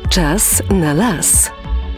Czas na las.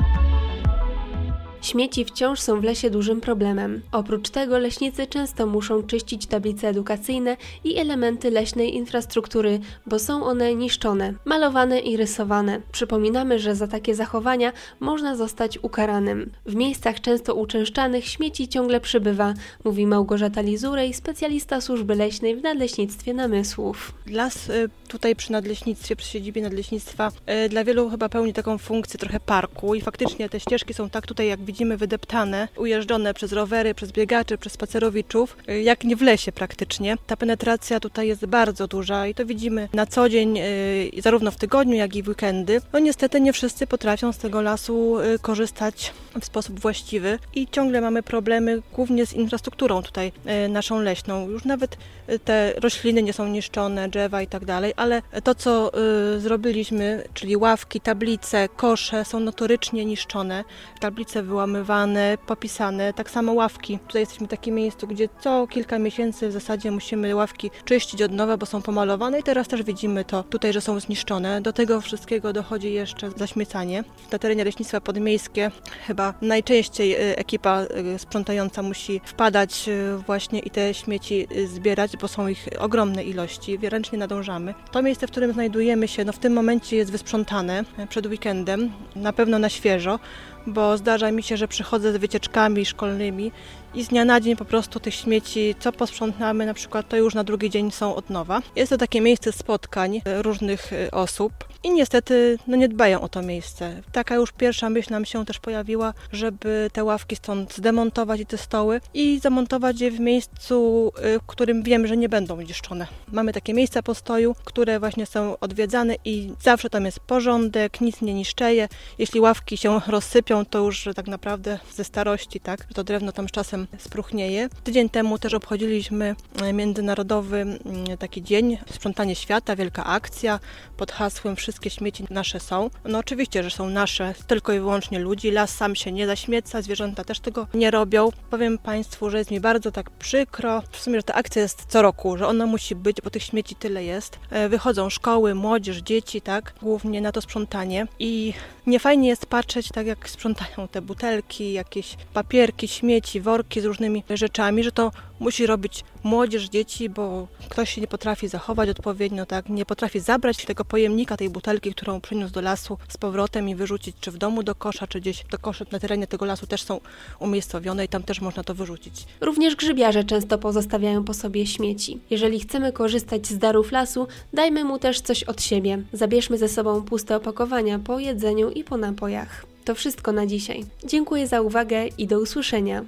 Śmieci wciąż są w lesie dużym problemem. Oprócz tego leśnicy często muszą czyścić tablice edukacyjne i elementy leśnej infrastruktury, bo są one niszczone, malowane i rysowane. Przypominamy, że za takie zachowania można zostać ukaranym. W miejscach często uczęszczanych śmieci ciągle przybywa, mówi Małgorzata Lizurej, specjalista służby leśnej w Nadleśnictwie Namysłów. Las tutaj przy Nadleśnictwie, przy siedzibie Nadleśnictwa dla wielu chyba pełni taką funkcję trochę parku i faktycznie te ścieżki są tak tutaj, jak widzimy, wydeptane, ujeżdżone przez rowery, przez biegaczy, przez spacerowiczów, jak nie w lesie praktycznie. Ta penetracja tutaj jest bardzo duża i to widzimy na co dzień, zarówno w tygodniu, jak i w weekendy. No niestety nie wszyscy potrafią z tego lasu korzystać w sposób właściwy i ciągle mamy problemy głównie z infrastrukturą tutaj naszą leśną. Już nawet te rośliny nie są niszczone, drzewa i tak dalej, ale to, co zrobiliśmy, czyli ławki, tablice, kosze są notorycznie niszczone. Tablice wyłamywane, popisane, tak samo ławki. Tutaj jesteśmy w takim miejscu, gdzie co kilka miesięcy w zasadzie musimy ławki czyścić od nowa, bo są pomalowane i teraz też widzimy to tutaj, że są zniszczone. Do tego wszystkiego dochodzi jeszcze zaśmiecanie. Na terenie Leśnictwa Podmiejskie chyba najczęściej ekipa sprzątająca musi wpadać właśnie i te śmieci zbierać, bo są ich ogromne ilości, ręcznie nadążamy. To miejsce, w którym znajdujemy się, w tym momencie jest wysprzątane przed weekendem, na pewno na świeżo, bo zdarza mi się, że przychodzę z wycieczkami szkolnymi i z dnia na dzień po prostu tych śmieci, co posprzątamy na przykład, to już na drugi dzień są od nowa. Jest to takie miejsce spotkań różnych osób i niestety nie dbają o to miejsce. Taka już pierwsza myśl nam się też pojawiła, żeby te ławki stąd zdemontować i te stoły i zamontować je w miejscu, w którym wiem, że nie będą niszczone. Mamy takie miejsca postoju, które właśnie są odwiedzane i zawsze tam jest porządek, nic nie niszczeje. Jeśli ławki się rozsypią, to już tak naprawdę ze starości, tak, to drewno tam z czasem spróchnieje. Tydzień temu też obchodziliśmy międzynarodowy taki dzień, sprzątanie świata, wielka akcja pod hasłem wszystkie śmieci nasze są. No oczywiście, że są nasze, tylko i wyłącznie ludzi. Las sam się nie zaśmieca, zwierzęta też tego nie robią. Powiem Państwu, że jest mi bardzo tak przykro. W sumie, że ta akcja jest co roku, że ona musi być, bo tych śmieci tyle jest. Wychodzą szkoły, młodzież, dzieci, tak, głównie na to sprzątanie i niefajnie jest patrzeć, tak jak sprzątają te butelki, jakieś papierki, śmieci, worki z różnymi rzeczami, że to musi robić młodzież, dzieci, bo ktoś się nie potrafi zachować odpowiednio, tak, nie potrafi zabrać tego pojemnika, tej butelki, którą przyniósł do lasu z powrotem i wyrzucić czy w domu do kosza, czy gdzieś do koszy na terenie tego lasu też są umiejscowione i tam też można to wyrzucić. Również grzybiarze często pozostawiają po sobie śmieci. Jeżeli chcemy korzystać z darów lasu, dajmy mu też coś od siebie. Zabierzmy ze sobą puste opakowania po jedzeniu i po napojach. To wszystko na dzisiaj. Dziękuję za uwagę i do usłyszenia.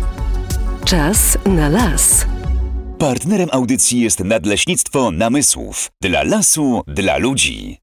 Czas na las. Partnerem audycji jest Nadleśnictwo Namysłów. Dla lasu, dla ludzi.